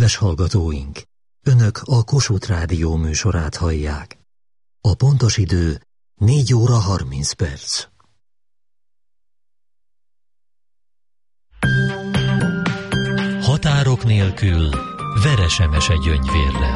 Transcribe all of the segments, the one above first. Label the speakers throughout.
Speaker 1: Kedves hallgatóink! Önök a Kossuth Rádió műsorát hallják. A pontos idő 4 óra 30 perc. Határok nélkül Veresemese Gyöngyvérrel.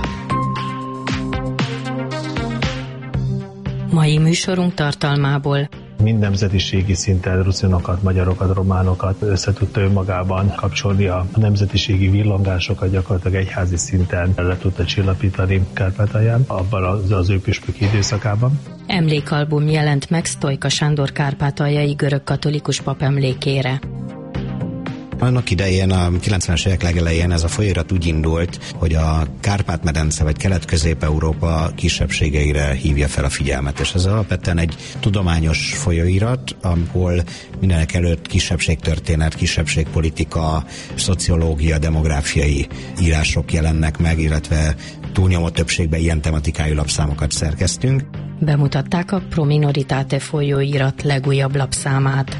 Speaker 2: Mai műsorunk tartalmából:
Speaker 3: mind nemzetiségi szinten ruszinokat, magyarokat, románokat össze tudta önmagában kapcsolni, a nemzetiségi villangásokat gyakorlatilag egyházi szinten le tudta csillapítani Kárpátalján, abban az ő püspöki időszakában.
Speaker 2: Emlékalbum jelent meg Sztojka Sándor kárpátaljai görögkatolikus pap emlékére.
Speaker 4: Annak idején, a 90-es évek legelején ez a folyóirat úgy indult, hogy a Kárpát-medence vagy Kelet-Közép-Európa kisebbségeire hívja fel a figyelmet, és ez alapvetően egy tudományos folyóirat, ahol mindenek előtt kisebbségtörténet, kisebbségpolitika, szociológia, demográfiai írások jelennek meg, illetve túlnyomó többségben ilyen tematikájú lapszámokat szerkesztünk.
Speaker 2: Bemutatták a Pro Minoritate folyóirat legújabb lapszámát.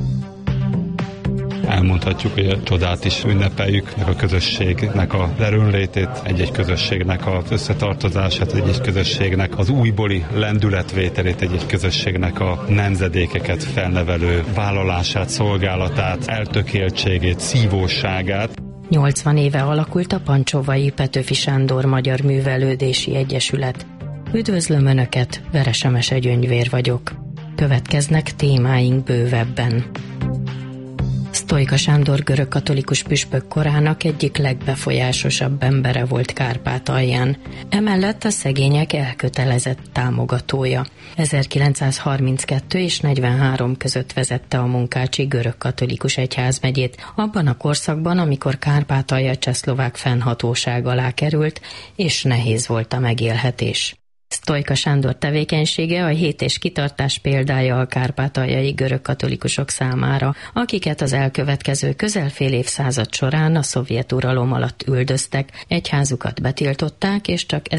Speaker 5: Elmondhatjuk, hogy a csodát is ünnepeljük, a közösségnek a erőnlétét, egy-egy közösségnek az összetartozását, egy-egy közösségnek az újbóli lendületvételét, egy-egy közösségnek a nemzedékeket felnevelő vállalását, szolgálatát, eltökéltségét, szívóságát.
Speaker 2: 80 éve alakult a Pancsóvai Petőfi Sándor Magyar Művelődési Egyesület. Üdvözlöm Önöket, Veresemese Gyöngyvér vagyok. Következnek témáink bővebben. Sztojka Sándor görögkatolikus püspök korának egyik legbefolyásosabb embere volt Kárpátalján. Emellett a szegények elkötelezett támogatója. 1932 és 43 között vezette a Munkácsi görögkatolikus egyházmegyét, abban a korszakban, amikor Kárpátalja csehszlovák fennhatóság alá került, és nehéz volt a megélhetés. Sztojka Sándor tevékenysége a hét és kitartás példája a kárpátaljai görögkatolikusok számára, akiket az elkövetkező közel fél évszázad során a szovjet uralom alatt üldöztek, egyházukat betiltották, és csak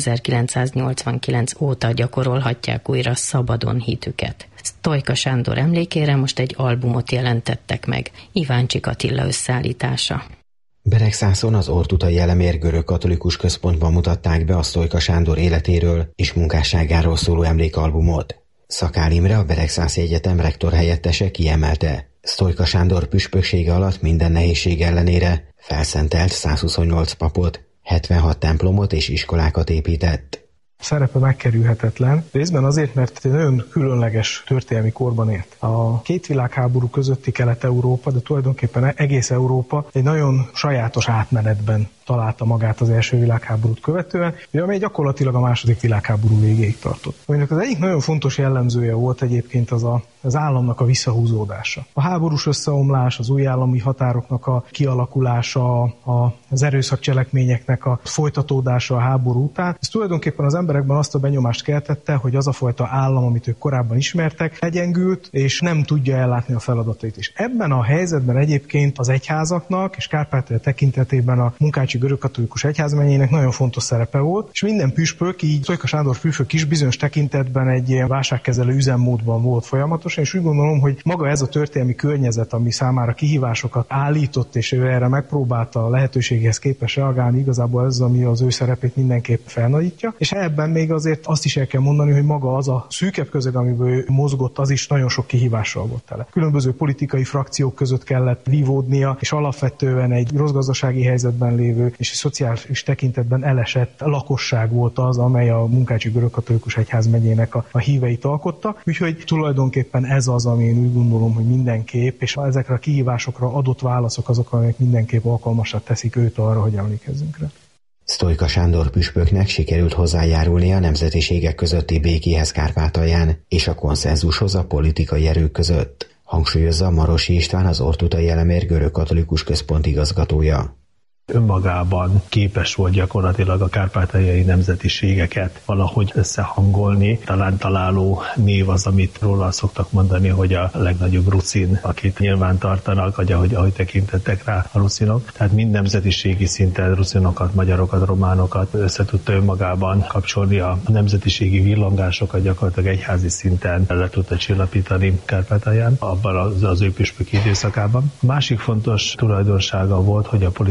Speaker 2: 1989 óta gyakorolhatják újra szabadon hitüket. Sztojka Sándor emlékére most egy albumot jelentettek meg, Iváncsik Attila összeállítása.
Speaker 6: Beregszászon az Ortutai Elemér görögkatolikus központban mutatták be a Sztojka Sándor életéről és munkásságáról szóló emlékalbumot. Szakál Imre, a Beregszászi Egyetem rektor helyettese kiemelte: Sztojka Sándor püspöksége alatt minden nehézség ellenére felszentelt 128 papot, 76 templomot és iskolákat épített.
Speaker 7: Szerepe megkerülhetetlen, részben azért, mert egy nagyon különleges történelmi korban élt. A két világháború közötti Kelet-Európa, de tulajdonképpen egész Európa egy nagyon sajátos átmenetben találta magát az első világháborút követően, amely gyakorlatilag a második világháború végéig tartott. Aminek az egyik nagyon fontos jellemzője volt egyébként az államnak a visszahúzódása. A háborús összeomlás, az új állami határoknak a kialakulása, az erőszakcselekményeknek a folytatódása a háború után, ez tulajdonképpen az emberekben azt a benyomást keltette, hogy az a fajta állam, amit ők korábban ismertek, legyengült, és nem tudja ellátni a feladatait is. Ebben a helyzetben egyébként az egyházaknak, és Kárpátalja tekintetében a Munkácsi görögkatolikus egyházmegyének nagyon fontos szerepe volt, és minden püspök, így Sztojka Sándor püspök is bizonyos tekintetben egy ilyen válságkezelő üzemmódban volt folyamatosan, és úgy gondolom, hogy maga ez a történelmi környezet, ami számára kihívásokat állított, és ő erre megpróbálta a lehetőséghez képes reagálni, igazából ez, ami az ő szerepét mindenképp felnagyítja, és ebben még azért azt is el kell mondani, hogy maga az a szűkebb közeg, amiből ő mozgott, az is nagyon sok kihívással volt tele. Különböző politikai frakciók között kellett vívódnia, és alapvetően egy rossz gazdasági helyzetben lévő és a szociális tekintetben elesett lakosság volt az, amely a Munkácsi görögkatolikus egyházmegyének a híveit alkotta. Úgyhogy tulajdonképpen ez az, ami én úgy gondolom, hogy mindenképp, és ezekre a kihívásokra adott válaszok azok, amelyek mindenképp alkalmasra teszik őt arra, hogy emlékezzünk rá.
Speaker 6: Sztojka Sándor püspöknek sikerült hozzájárulni a nemzetiségek közötti békéhez Kárpátalján és a konszenzushoz a politikai erők között, hangsúlyozza Marosi István, az Ortutai Elemér görögkatolikus központ igazgatója.
Speaker 3: Önmagában képes volt gyakorlatilag a kárpátaljai nemzetiségeket valahogy összehangolni. Talán találó név az, amit róla szoktak mondani, hogy a legnagyobb ruszin, akit nyilván tartanak, vagy ahogy tekintettek rá a ruszinok. Tehát mind nemzetiségi szinten ruszinokat, magyarokat, románokat össze tudta önmagában kapcsolni, a nemzetiségi villangásokat gyakorlatilag egyházi szinten le tudta csillapítani Kárpátalján, abban az ő püspöki időszakában. A másik fontos tulajdonsága volt, hogy a politikai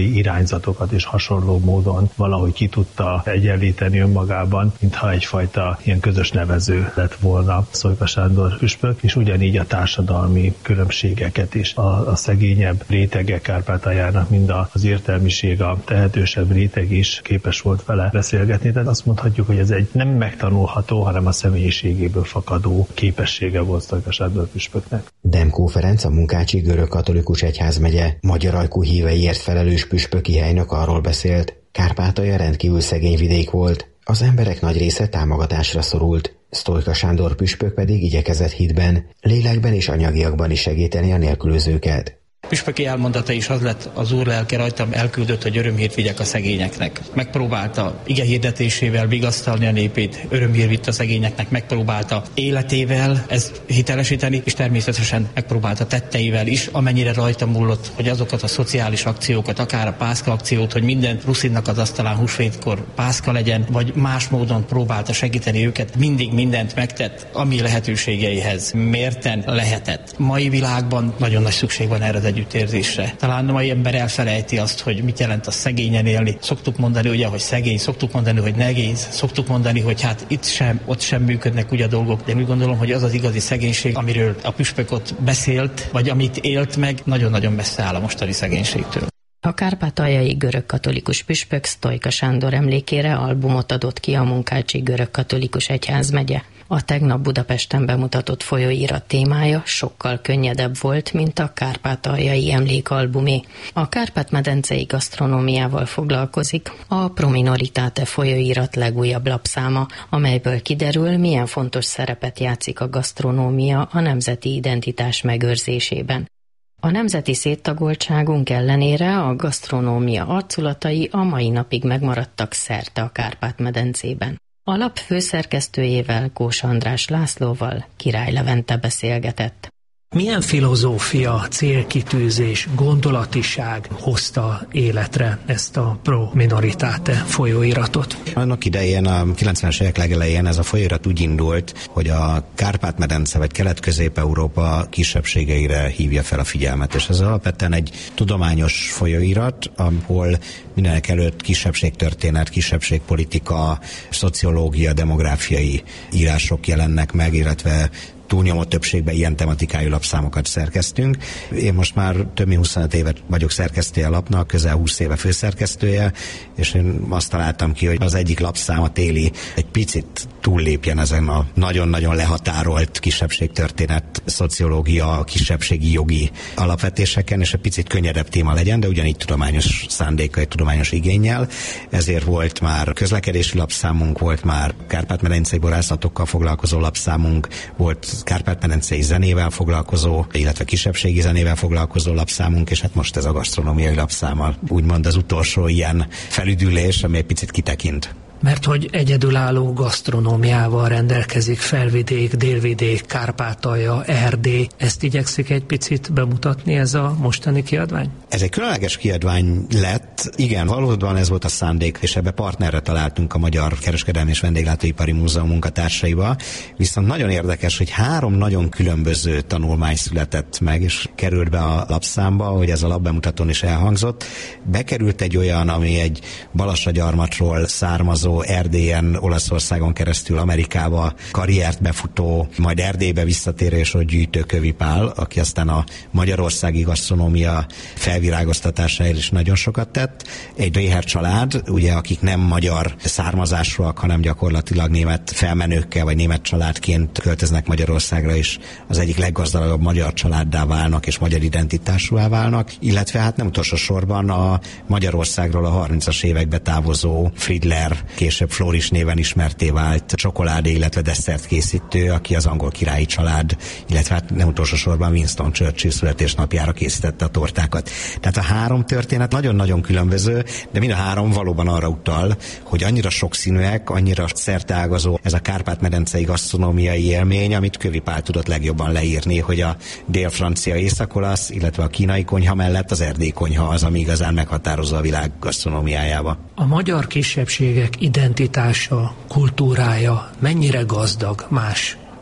Speaker 3: politikai irányzatokat is hasonló módon valahogy ki tudta egyenlíteni önmagában, mintha egyfajta ilyen közös nevező lett volna Szojka Sándor püspök, és ugyanígy a társadalmi különbségeket is. A szegényebb rétegek Kárpátaljának, mind az értelmiség, a tehetősebb réteg is képes volt vele beszélgetni, tehát azt mondhatjuk, hogy ez egy nem megtanulható, hanem a személyiségéből fakadó képessége volt Szojka Sándor püspöknek.
Speaker 6: Demkó Ferenc, a Munkácsi Görög-katolikus egyházmegye magyar ajkú híveiért felelős püspöki helynök arról beszélt, Kárpátalja rendkívül szegény vidék volt, az emberek nagy része támogatásra szorult. Sztojka Sándor püspök pedig igyekezett hitben, lélekben és anyagiakban is segíteni a nélkülözőket.
Speaker 8: Püspöki elmondata is az lett, az Úr lelke rajtam elküldött, hogy örömhírt vigyek a szegényeknek. Megpróbálta ige hirdetésével vigasztalni a népét, örömhírt vitt a szegényeknek, megpróbálta életével ezt hitelesíteni, és természetesen megpróbálta tetteivel is, amennyire rajta múlott, hogy azokat a szociális akciókat, akár a Pászka akciót, hogy minden ruszinnak az asztalán húsvétkor Pászka legyen, vagy más módon próbálta segíteni őket, mindig mindent megtett, ami lehetőségeihez mérten lehetett. Mai világban nagyon nagy szükség van erre az együttérzésre. Talán a mai ember elfelejti azt, hogy mit jelent a szegényen élni. Szoktuk mondani ugye, hogy szegény, szoktuk mondani, hogy nehéz, szoktuk mondani, hogy hát itt sem, ott sem működnek ugye a dolgok, de úgy gondolom, hogy az az igazi szegénység, amiről a püspök ott beszélt, vagy amit élt meg, nagyon-nagyon messze áll a mostani szegénységtől.
Speaker 2: A kárpátaljai görög-katolikus püspök Sztojka Sándor emlékére albumot adott ki a Munkácsi Görög-katolikus egyházmegye. A tegnap Budapesten bemutatott folyóirat témája sokkal könnyedebb volt, mint a kárpátaljai emlékalbumé. A Kárpát-medencei gasztronómiával foglalkozik a Prominoritate folyóirat legújabb lapszáma, amelyből kiderül, milyen fontos szerepet játszik a gasztronómia a nemzeti identitás megőrzésében. A nemzeti széttagoltságunk ellenére a gasztronómia arculatai a mai napig megmaradtak szerte a Kárpát-medencében. A lap főszerkesztőjével, Kós András Lászlóval Király Levente beszélgetett.
Speaker 9: Milyen filozófia, célkitűzés, gondolatiság hozta életre ezt a Prominoritate folyóiratot?
Speaker 4: Annak idején, a 90-es évek legelején ez a folyóirat úgy indult, hogy a Kárpát-medence vagy Kelet-Közép-Európa kisebbségeire hívja fel a figyelmet, és ez alapvetően egy tudományos folyóirat, ahol mindenek előtt kisebbségtörténet, kisebbségpolitika, szociológia, demográfiai írások jelennek meg, illetve túlnyomó többségben ilyen tematikájú lapszámokat szerkesztünk. Én most már több mint 25 évet vagyok szerkesztője a lapnak, közel 20 éve főszerkesztője, és én azt találtam ki, hogy az egyik lapszám a téli egy picit túllépjen ezen a nagyon-nagyon lehatárolt kisebbségtörténet, szociológia, kisebbségi jogi alapvetéseken, és egy picit könnyedebb téma legyen, de ugyanígy tudományos szándékkal, tudományos igénnyel. Ezért volt már közlekedési lapszámunk, volt már kárpát-medencei borászatokkal foglalkozó lapszámunk, volt kárpát-medencei zenével foglalkozó, illetve kisebbségi zenével foglalkozó lapszámunk, és hát most ez a gasztronómiai lapszáma, úgymond az utolsó ilyen felüdülés, ami egy picit kitekint.
Speaker 9: Mert hogy egyedülálló gasztronómiával rendelkezik Felvidék, Délvidék, Kárpátalja, Erdély. Ezt igyekszik egy picit bemutatni ez a mostani kiadvány?
Speaker 4: Ez egy különleges kiadvány lett. Igen, valóban ez volt a szándék, és ebbe partnerre találtunk a Magyar Kereskedelmi és Vendéglátóipari Múzeum munkatársaiba. Viszont nagyon érdekes, hogy 3 nagyon különböző tanulmány született meg, és került be a lapszámba, hogy ez a lapbemutatón is elhangzott. Bekerült egy olyan, ami egy Balassagyarmatról származó, Erdélyen, Olaszországon keresztül Amerikába karriert befutó, majd Erdélybe visszatérő és Gyűjtőkövi Pál, aki aztán a magyarországi gasztronómia felvirágoztatásáért is nagyon sokat tett. Egy Réher család, ugye, akik nem magyar származásúak, hanem gyakorlatilag német felmenőkkel vagy német családként költöznek Magyarországra, és az egyik leggazdagabb magyar családdá válnak és magyar identitásúvá válnak, illetve hát nem utolsó sorban a Magyarországról a 30-as évekbe távozó Friedler, később Floris néven ismerté vált csokoládé, illetve desszert készítő, aki az angol királyi család, illetve hát nem utolsó sorban Winston Churchill születésnapjára készítette a tortákat. Tehát a 3 történet nagyon-nagyon különböző, de mind a 3 valóban arra utal, hogy annyira sokszínűek, annyira szerteágazó ez a kárpát-medencei gasztronómiai élmény, amit Kövi Pál tudott legjobban leírni, hogy a dél-francia észak-olasz, illetve a kínai konyha mellett az erdélyi konyha az, ami igazán meghatározza a világ gasztronómiájába.
Speaker 9: A magyar kisebbségek identitása, kultúrája mennyire gazdag más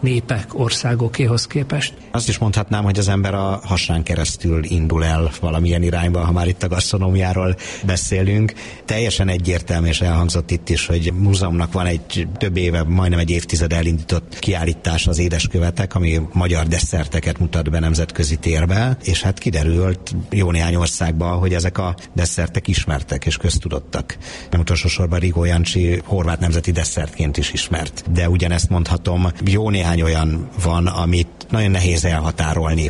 Speaker 9: népek, országokéhoz képest?
Speaker 4: Azt is mondhatnám, hogy az ember a hasán keresztül indul el valamilyen irányba, ha már itt a gasztronómiáról beszélünk. Teljesen egyértelmű, és elhangzott itt is, hogy múzeumnak van egy több éve, majdnem egy évtized elindított kiállítás az édeskövetek, ami magyar desszerteket mutat be nemzetközi térbe, és hát kiderült jó néhány országban, hogy ezek a desszertek ismertek és köztudottak. Nem utolsó sorban Rigó Jancsi horvát nemzeti desszertként is ismert. De ugyanezt mondhatom, jó néhány olyan van, amit nagyon nehéz elhatárolni.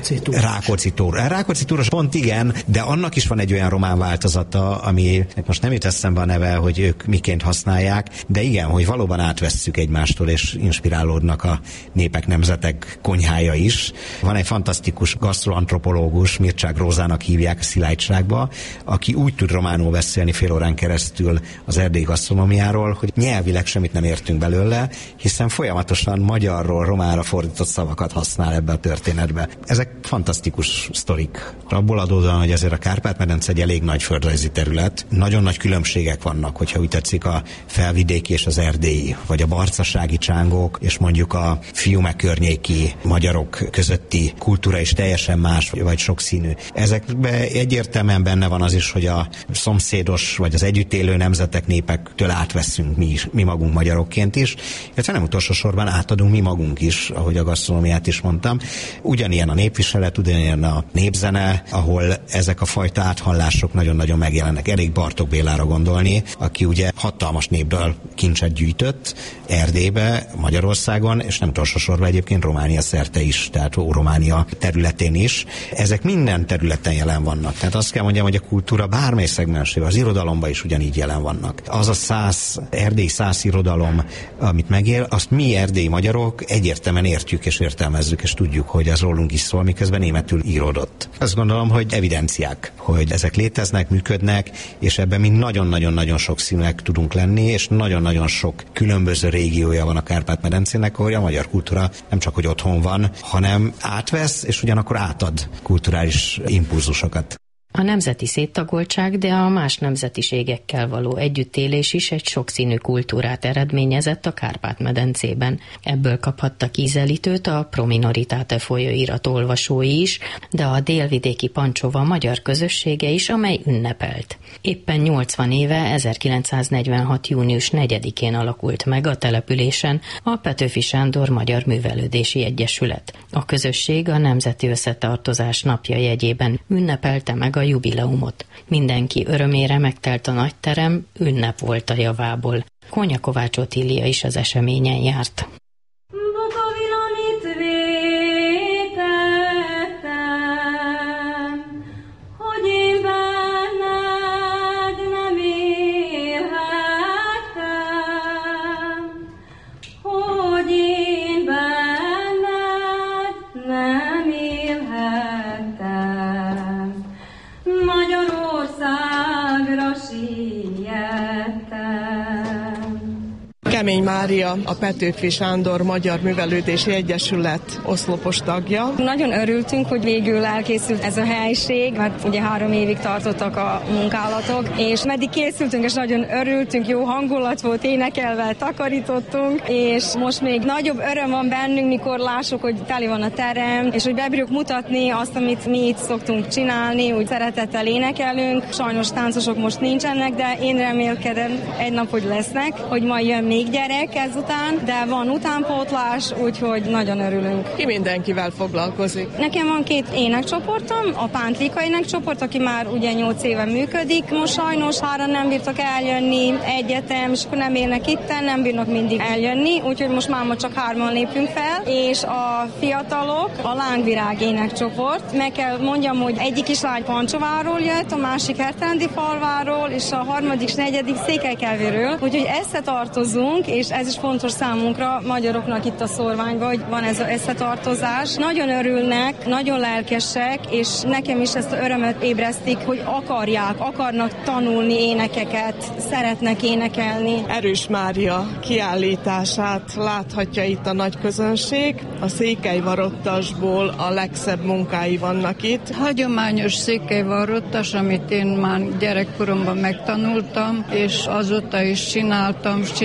Speaker 4: Rákóczi túros pont igen, de annak is van egy olyan román változata, ami most nem jut eszembe a neve, hogy ők miként használják, de igen, hogy valóban átvesszük egymástól, és inspirálódnak a népek, nemzetek konyhája is. Van egy fantasztikus gasztroantropológus, Mircea Rózának hívják a Szilágyságba, aki úgy tud románul beszélni fél órán keresztül az erdélyi gasztronómiáról, hogy nyelvileg semmit nem értünk belőle, hiszen folyamatosan magyarról románra fordított szavakat használ ebbe a történetbe. Ezek fantasztikus sztorik. Abból adódóan, hogy ezért a Kárpát-medence egy elég nagy földrajzi terület. Nagyon nagy különbségek vannak, hogyha úgy tetszik, a felvidéki és az erdélyi, vagy a barcasági csángók, és mondjuk a Fiume környéki magyarok közötti kultúra is teljesen más, vagy sokszínű. Ezekben egyértelműen benne van az is, hogy a szomszédos, vagy az együtt élő nemzetek, népektől átveszünk mi magunk magyarokként is, illetve nem utolsó sorban átadunk mi magunk is, ahogy a gasztronómiát is mondtam. Ugyanilyen a népviselet, ugyanilyen a népzene, ahol ezek a fajta áthallások nagyon-nagyon megjelennek. Elég Bartók Bélára gondolni, aki ugye hatalmas népdal kincset gyűjtött Erdélybe, Magyarországon, és nem utolsó sorban egyébként Románia szerte is, tehát Románia területén is. Ezek minden területen jelen vannak. Tehát azt kell mondjam, hogy a kultúra bármely szegmensében, az irodalomban is ugyanígy jelen vannak. Az a erdélyi szász irodalom, amit megél, azt mi erdélyi magyarok egyértelműen értjük és értelmezzük, és tudjuk, hogy ez rólunk is szól, miközben németül íródott. Azt gondolom, hogy evidenciák, hogy ezek léteznek, működnek, és ebben mi nagyon-nagyon-nagyon sokszínűek tudunk lenni, és nagyon-nagyon sok különböző régiója van a Kárpát-medencének, ahol a magyar kultúra nem csak hogy otthon van, hanem átvesz, és ugyanakkor átad kulturális impulzusokat.
Speaker 2: A nemzeti széttagoltság, de a más nemzetiségekkel való együttélés is egy sokszínű kultúrát eredményezett a Kárpát-medencében. Ebből kaphattak ízelítőt a Pro Minoritate folyóirat olvasói is, de a délvidéki Pancsova magyar közössége is, amely ünnepelt. Éppen 80 éve, 1946. június 4-én alakult meg a településen a Petőfi Sándor Magyar Művelődési Egyesület. A közösség a Nemzeti Összetartozás napja jegyében ünnepelte meg a jubileumot. Mindenki örömére megtelt a nagy terem, ünnep volt a javából. Konya Kovács Otília is az eseményen járt.
Speaker 10: Kemény Mária, a Petőfi Sándor Magyar Művelődési Egyesület oszlopos tagja.
Speaker 11: Nagyon örültünk, hogy végül elkészült ez a helység, mert ugye 3 évig tartottak a munkálatok, és meddig készültünk, és nagyon örültünk, jó hangulat volt, énekelve takarítottunk, és most még nagyobb öröm van bennünk, mikor lássuk, hogy teli van a terem, és hogy bebírjuk mutatni azt, amit mi itt szoktunk csinálni, úgy szeretettel énekelünk. Sajnos táncosok most nincsenek, de én remélkedem egy nap, hogy lesznek, hogy majd jön még gyerek ezután, de van utánpótlás, úgyhogy nagyon örülünk.
Speaker 10: Ki mindenkivel foglalkozik?
Speaker 11: Nekem van 2 énekcsoportom, a Pántlika énekcsoport, aki már ugye 8 éve működik. Most sajnos 3 nem bírtak eljönni, egyetem, és akkor nem élnek itten, nem bírnak mindig eljönni, úgyhogy most már csak 3-an lépünk fel, és a fiatalok, a Lángvirág énekcsoport. Meg kell mondjam, hogy egyik kislány Pancsováról jött, a másik Hertelendi falváról, és a 3. és 4. Székelykelvéről, úgyhogy összetartozunk, és ez is fontos számunkra, magyaroknak itt a Szorványban, hogy van ez az összetartozás. Nagyon örülnek, nagyon lelkesek, és nekem is ezt az örömöt ébresztik, hogy akarnak tanulni énekeket, szeretnek énekelni.
Speaker 10: Erős Mária kiállítását láthatja itt a nagy közönség. A székelyvarottasból a legszebb munkái vannak itt.
Speaker 12: Hagyományos székelyvarottas, amit én már gyerekkoromban megtanultam, és azóta is csinálok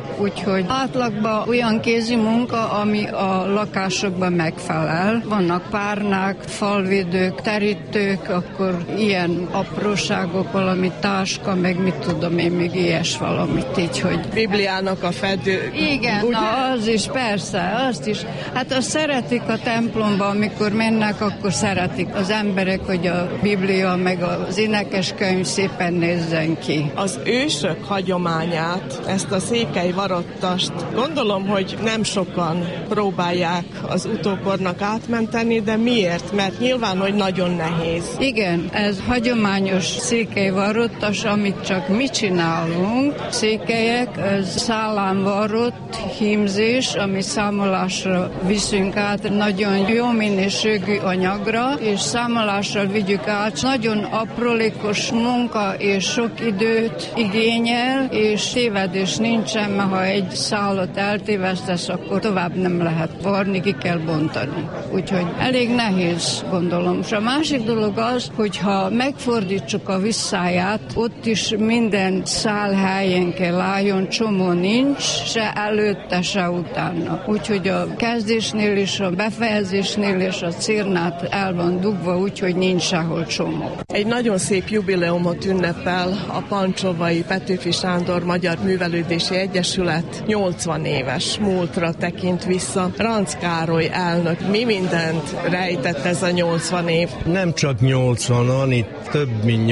Speaker 12: úgyhogy átlagban olyan kézi munka, ami a lakásokban megfelel. Vannak párnák, falvédők, terítők, akkor ilyen apróságok, valami táska, meg mit tudom én, még ilyes valamit, így, hogy...
Speaker 10: Bibliának a fedő.
Speaker 12: Igen, na, az is, persze, azt is. Hát azt szeretik a templomban, amikor mennek, akkor szeretik az emberek, hogy a Biblia meg az énekeskönyv szépen nézzen ki.
Speaker 10: Az ősök hagyományát, ezt a székely varottast, gondolom, hogy nem sokan próbálják az utókornak átmenteni, de miért? Mert nyilván, hogy nagyon nehéz.
Speaker 12: Igen, ez hagyományos székely varottas, amit csak mi csinálunk. Székelyek, ez szállán varott hímzés, ami számolásra viszünk át nagyon jó minőségű anyagra, és számolással vigyük át. Nagyon aprólékos munka és sok időt igényel, és tévedés nincsen, mert ha egy szálat eltévesztesz, akkor tovább nem lehet varni, ki kell bontani. Úgyhogy elég nehéz, gondolom. És a másik dolog az, hogyha megfordítsuk a visszáját, ott is minden szál helyen kell álljon, csomó nincs, se előtte, se utána. Úgyhogy a kezdésnél és a befejezésnél és a cirnát el van dugva, úgyhogy nincs sehol csomó.
Speaker 10: Egy nagyon szép jubileumot ünnepel a Pancsovai Petőfi Sándor Magyar Művelődési Egyesület, 80 éves múltra tekint vissza. Rancz Károly elnök, mi mindent rejtett ez a 80 év?
Speaker 13: Nem csak 80-an, itt több mint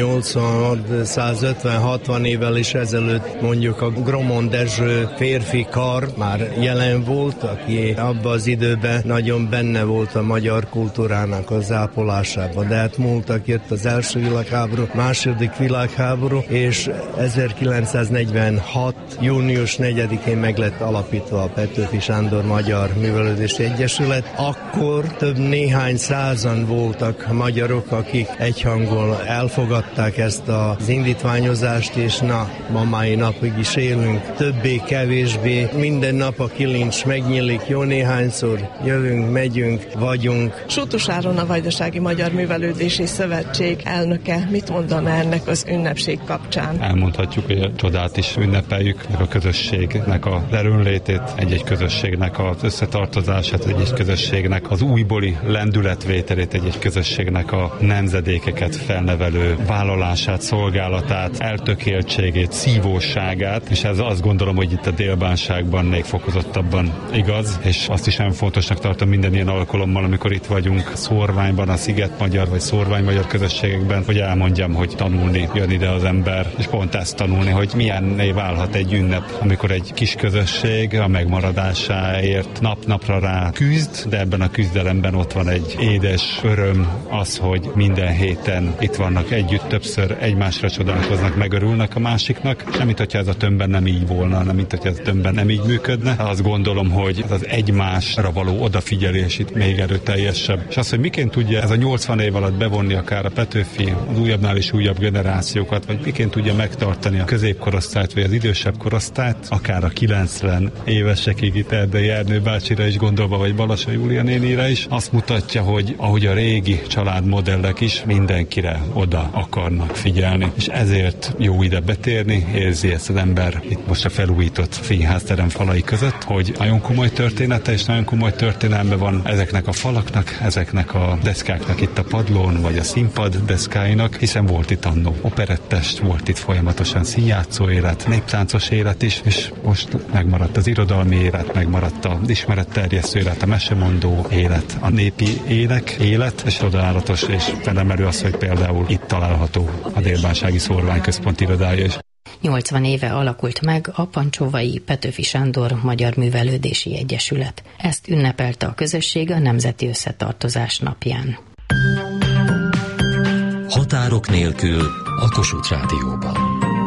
Speaker 13: 150-60 évvel is ezelőtt mondjuk a Gromon Dezső férfi kar már jelen volt, aki abban az időben nagyon benne volt a magyar kultúrának az ápolásában. De hát múltak, jött az első világháború, második világháború, és 1946. június 4-én meg lett alapítva a Petőfi Sándor Magyar Művelődési Egyesület. Akkor több néhány százan voltak magyarok, akik egyhangúan elfogadták ezt az indítványozást, és ma mai napig is élünk. Többé-kevésbé minden nap a kilincs megnyílik, jó néhányszor jövünk, megyünk, vagyunk.
Speaker 10: Sútus Áron, a Vajdasági Magyar Művelődési Szövetség elnöke mit mondana ennek az ünnepség kapcsán?
Speaker 5: Elmondhatjuk, hogy a csodát is ünnepeljük, a közösségnek a erőnlétét, egy-egy közösségnek az összetartozását, egy-egy közösségnek az újbóli lendületvételét, egy-egy közösségnek a nemzedékeket felnevelő vállalását, szolgálatát, eltökéltségét, szívóságát, és ez azt gondolom, hogy itt a délbánságban még fokozottabban igaz, és azt is nagyon fontosnak tartom minden ilyen alkalommal, amikor itt vagyunk Szorványban, a szigetmagyar vagy szorvány-magyar közösségekben, hogy elmondjam, hogy tanulni jön ide az ember, és pont ezt tanulni, hogy milyenné válhat egy ünnep, amikor egy kis közösség a megmaradásáért nap-napra rá küzd, de ebben a küzdelemben ott van egy édes öröm, az, hogy minden héten itt vannak együtt, többször egymásra csodálkoznak, megörülnek a másiknak, és nem mint hogyha ez a tömbben nem így volna, nem mint hogyha ez a tömbben nem így működne. Azt gondolom, hogy az egymásra való odafigyelés itt még erőteljesebb. És az, hogy miként tudja ez a 80 év alatt bevonni akár a Petőfi, az újabbnál is újabb generációkat, vagy miként tudja megtartani a középkorosztályt, vagy az idősebb korosztályt, akár a 90 évesekig itt Erdei Ernő bácsira is gondolva, vagy Balassa Júlia nénire is, azt mutatja, hogy ahogy a régi családmodellek is mindenkire oda akarnak figyelni. És ezért jó ide betérni, érzi ezt az ember itt most a felújított színházterem falai között, hogy nagyon komoly története és nagyon komoly történelme van ezeknek a falaknak, ezeknek a deszkáknak itt a padlón, vagy a színpad deszkáinak, hiszen volt itt annó operettest, volt itt folyamatosan színjátszó élet, néptáncos élet is, és most megmaradt az irodalmi élet, megmaradt az ismeretterjesztő élet, a mesemondó élet, a népi élet, és csodálatos, és felemelő az, hogy például itt található a Délbánsági Szorványközpont irodája is.
Speaker 2: 80 éve alakult meg a Pancsovai Petőfi Sándor Magyar Művelődési Egyesület. Ezt ünnepelte a közösség a Nemzeti Összetartozás napján.
Speaker 1: Határok nélkül a Kossuth Rádióban.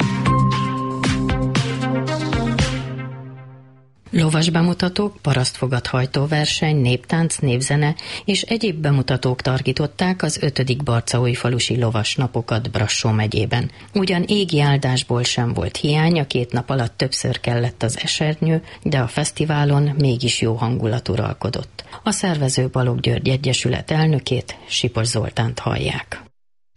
Speaker 2: Lovas bemutatók, parasztfogathajtóverseny, néptánc, népzene és egyéb bemutatók tarkították az 5. Barcaújfalusi lovasnapokat Brassó megyében. Ugyan égi áldásból sem volt hiány, a 2 nap alatt többször kellett az esernyő, de a fesztiválon mégis jó hangulat uralkodott. A szervező Balogh György Egyesület elnökét, Sipos Zoltánt hallják.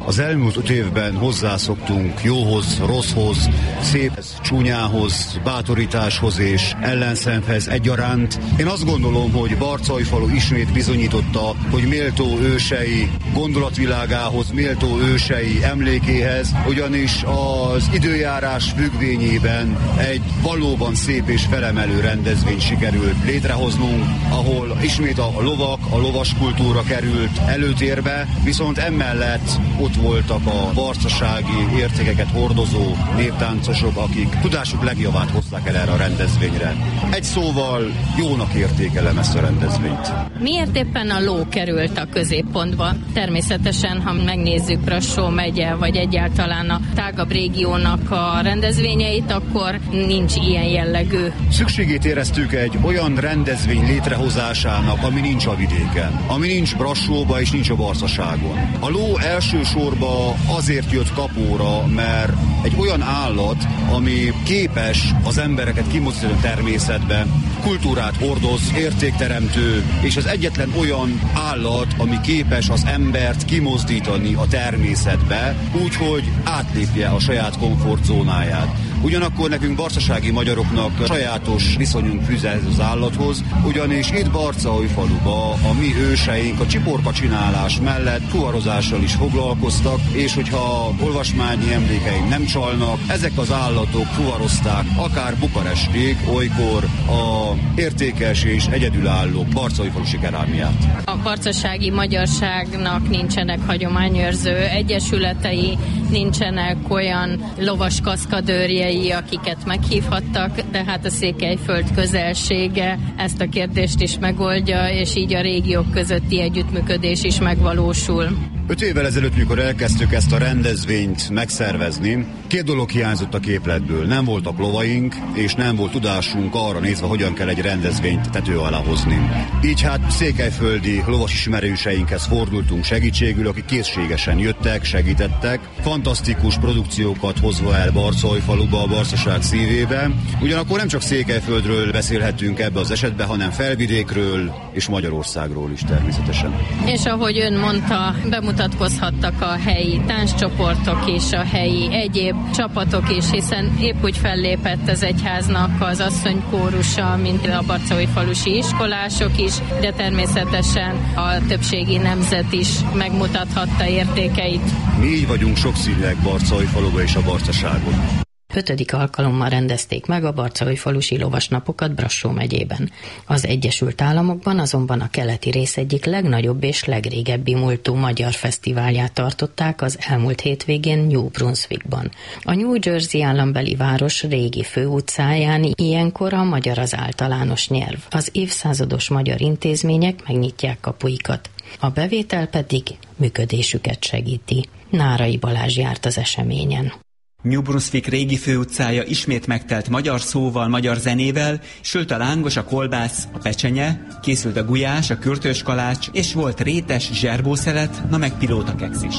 Speaker 14: Az elmúlt 5 évben hozzászoktunk jóhoz, rosszhoz, széphez, csúnyához, bátorításhoz és ellenszenvhez egyaránt. Én azt gondolom, hogy Barcajfalu ismét bizonyította, hogy méltó ősei gondolatvilágához, méltó ősei emlékéhez, ugyanis az időjárás függvényében egy valóban szép és felemelő rendezvényt sikerült létrehoznunk, ahol ismét a lovak, a lovaskultúra került előtérbe, viszont emellett ott voltak a barcasági értékeket hordozó néptáncosok, akik tudásuk legjavát hozták el erre a rendezvényre. Egy szóval jónak értékelem ezt a rendezvényt.
Speaker 2: Miért éppen a ló került a középpontba? Természetesen, ha megnézzük Brassó megye, vagy egyáltalán a tágabb régiónak a rendezvényeit, akkor nincs ilyen jellegű.
Speaker 14: Szükségét éreztük egy olyan rendezvény létrehozásának, ami nincs a vidéken, ami nincs Brassóba és nincs a Barcaságon. A ló elsősorban azért jött kapóra, mert egy olyan állat, ami képes az embereket kimozdítani a természetbe, kultúrát hordoz, értékteremtő, és az egyetlen olyan állat, ami képes az embert kimozdítani a természetbe, úgyhogy átlépje a saját komfortzónáját. Ugyanakkor nekünk barcasági magyaroknak sajátos viszonyunk fűz ez az állathoz, ugyanis itt Barcaújfaluba a mi őseink a csiporka csinálás mellett fuvarozással is foglalkoztak, és hogyha olvasmányi emlékeink nem csalnak, ezek az állatok fuvarozták akár Bukarestig, olykor a értékes és egyedülálló barcaújfalusi kerámiát.
Speaker 2: A barcasági magyarságnak nincsenek hagyományőrző egyesületei, nincsenek olyan lovas kaszkadőrjei, akiket meghívhattak, de hát a Székelyföld közelsége ezt a kérdést is megoldja, és így a régiók közötti együttműködés is megvalósul.
Speaker 14: 5 évvel ezelőtt, mikor elkezdtük ezt a rendezvényt megszervezni, 2 dolog hiányzott a képletből. Nem voltak lovaink, és nem volt tudásunk arra nézve, hogyan kell egy rendezvényt tető alá hozni. Így hát székelyföldi lovas ismerőseinkhez fordultunk segítségül, akik készségesen jöttek, segítettek, fantasztikus produkciókat hozva el Barcaújfaluba, a barcaság szívébe. Ugyanakkor nem csak Székelyföldről beszélhetünk ebbe az esetben, hanem Felvidékről és Magyarországról is természetesen.
Speaker 2: És ahogy ön mondta, bemutatkozhattak a helyi tánccsoportok és a helyi egyéb csapatok is, hiszen épp úgy fellépett az egyháznak az asszonykórusa, mint a barcaújfalusi iskolások is, de természetesen a többségi nemzet is megmutathatta értékeit.
Speaker 14: Mi így vagyunk sokszínűek Barcaújfaluba és a Barcaságon.
Speaker 2: 5. alkalommal rendezték meg a barcaújfalusi lovasnapokat Brassó megyében. Az Egyesült Államokban azonban a keleti rész egyik legnagyobb és legrégebbi múltú magyar fesztiválját tartották az elmúlt hétvégén New Brunswickban. A New Jersey állambeli város régi főutcáján ilyenkor a magyar az általános nyelv. Az évszázados magyar intézmények megnyitják kapuikat. A bevétel pedig működésüket segíti. Nárai Balázs járt az eseményen.
Speaker 15: New Brunswick régi főutcája ismét megtelt magyar szóval, magyar zenével, sült a lángos, a kolbász, a pecsenye, készült a gulyás, a kürtös kalács, és volt rétes, zserbószelet, na meg pilótakex is.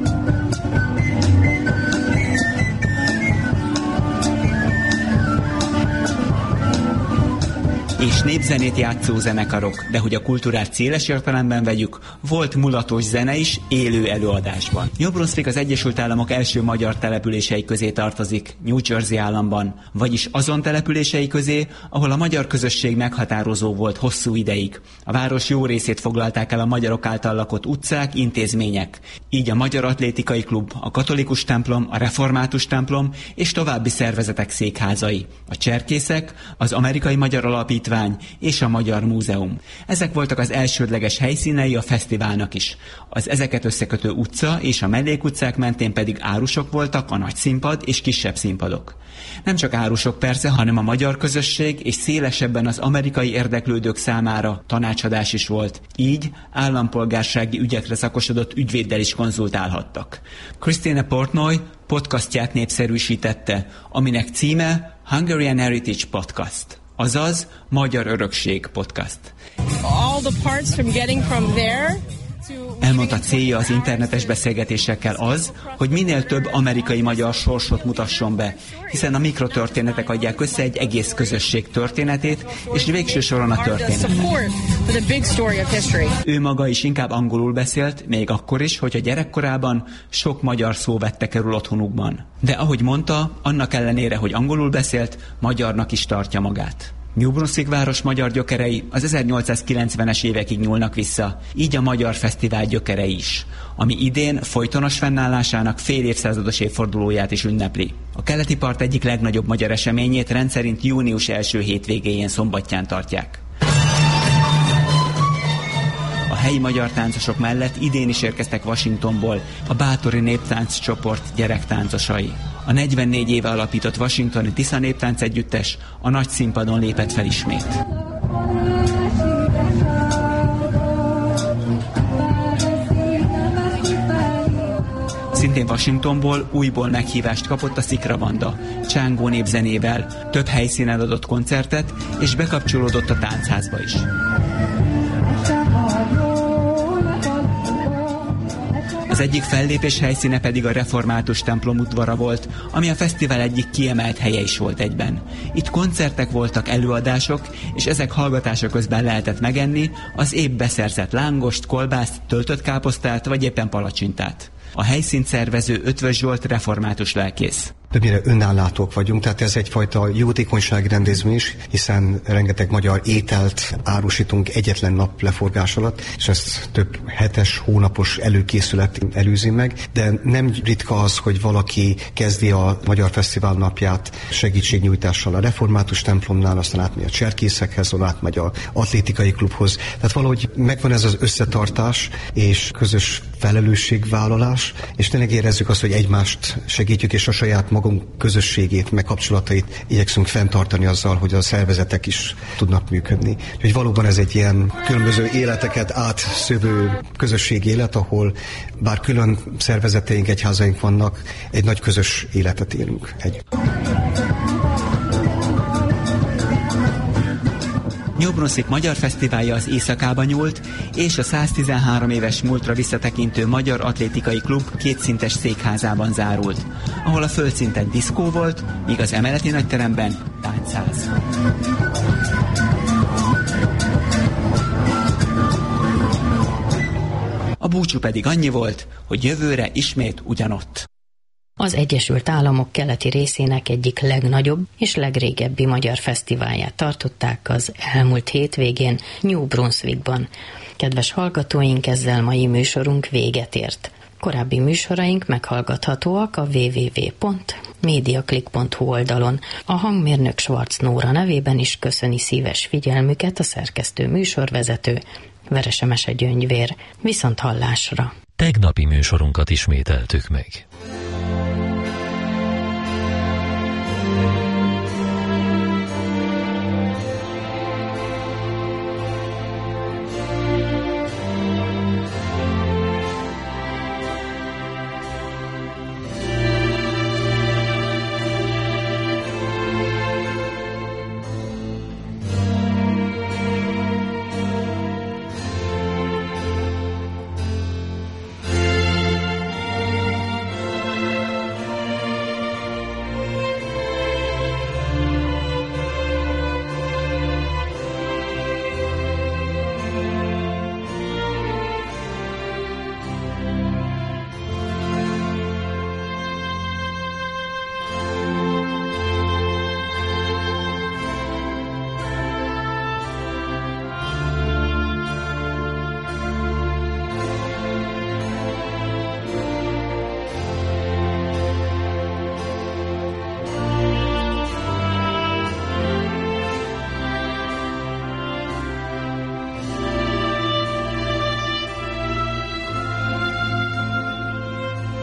Speaker 15: És népzenét játszó zenekarok, de hogy a kultúrát széles értelemben vegyük, volt mulatos zene is élő előadásban. New Brunswick az Egyesült Államok első magyar települései közé tartozik, New Jersey államban, vagyis azon települései közé, ahol a magyar közösség meghatározó volt hosszú ideig. A város jó részét foglalták el a magyarok által lakott utcák, intézmények. Így a Magyar Atlétikai Klub, a Katolikus templom, a Református templom és további szervezetek székházai, a cserkészek, az Amerikai Magyar Alapítvány és a Magyar Múzeum. Ezek voltak az elsődleges helyszínei a fesztiválnak is. Az ezeket összekötő utca és a mellékutcák mentén pedig árusok voltak, a nagy színpad és kisebb színpadok. Nem csak árusok persze, hanem a magyar közösség és szélesebben az amerikai érdeklődők számára tanácsadás is volt. Így állampolgársági ügyekre szakosodott ügyvéddel is konzultálhattak. Christina Portnoy podcastját népszerűsítette, aminek címe Hungarian Heritage Podcast. Azaz, Magyar Örökség Podcast.
Speaker 10: All the parts from getting from there to
Speaker 15: Elmondta, célja az internetes beszélgetésekkel az, hogy minél több amerikai magyar sorsot mutasson be, hiszen a mikrotörténetek adják össze egy egész közösség történetét, és végső soron a történetet. Ő maga is inkább angolul beszélt, még akkor is, hogy a gyerekkorában sok magyar szó vette kerül otthonukban. De ahogy mondta, annak ellenére, hogy angolul beszélt, magyarnak is tartja magát. New Brunswick város magyar gyökerei az 1890-es évekig nyúlnak vissza, így a Magyar Fesztivál gyökerei is, ami idén folytonos fennállásának fél évszázados évfordulóját is ünnepli. A keleti part egyik legnagyobb magyar eseményét rendszerint június első hétvégéjén, szombatján tartják. A helyi magyar táncosok mellett idén is érkeztek Washingtonból a Bátori Néptánc csoport gyerektáncosai. A 44 éve alapított washingtoni Tisza Néptánc együttes a nagy színpadon lépett fel ismét. Szintén Washingtonból újból meghívást kapott a Szikra Banda, csángó népzenével, több helyszínen adott koncertet, és bekapcsolódott a táncházba is. Az egyik fellépés helyszíne pedig a református templom udvara volt, ami a fesztivál egyik kiemelt helye is volt egyben. Itt koncertek voltak, előadások, és ezek hallgatása közben lehetett megenni az épp beszerzett lángost, kolbászt, töltött káposztát vagy éppen palacsintát. A helyszínt szervező Ötvös Zsolt református lelkész.
Speaker 16: Többnyire önállátók vagyunk, tehát ez egyfajta jótékonysági rendezvény is, hiszen rengeteg magyar ételt árusítunk egyetlen nap leforgás alatt, és ezt több hetes, hónapos előkészület előzi meg, de nem ritka az, hogy valaki kezdi a Magyar Fesztivál napját segítségnyújtással a református templomnál, aztán átmegy a cserkészekhez, onnan átmegy az atlétikai klubhoz. Tehát valahogy megvan ez az összetartás és közös felelősségvállalás, és tényleg érezzük azt, hogy egymást segítjük, és a saját magunk közösségét, meg kapcsolatait igyekszünk fenntartani azzal, hogy a szervezetek is tudnak működni. Úgyhogy valóban ez egy ilyen különböző életeket átszövő közösségi élet, ahol bár külön szervezeteink, egyházaink vannak, egy nagy közös életet élünk együtt.
Speaker 15: New Brunswick Magyar Fesztiválja az éjszakába nyúlt, és a 113 éves múltra visszatekintő Magyar Atlétikai Klub kétszintes székházában zárult, ahol a földszinten diszkó volt, míg az emeleti nagyteremben táncház. A búcsú pedig annyi volt, hogy jövőre ismét ugyanott.
Speaker 2: Az Egyesült Államok keleti részének egyik legnagyobb és legrégebbi magyar fesztiválját tartották az elmúlt hétvégén New Brunswickban. Kedves hallgatóink, ezzel mai műsorunk véget ért. Korábbi műsoraink meghallgathatóak a www.mediaclick.hu oldalon. A hangmérnök Schwarz Nóra nevében is köszöni szíves figyelmüket a szerkesztő műsorvezető Veresemese Gyöngyvér. Viszont hallásra!
Speaker 1: Tegnapi műsorunkat ismételtük meg.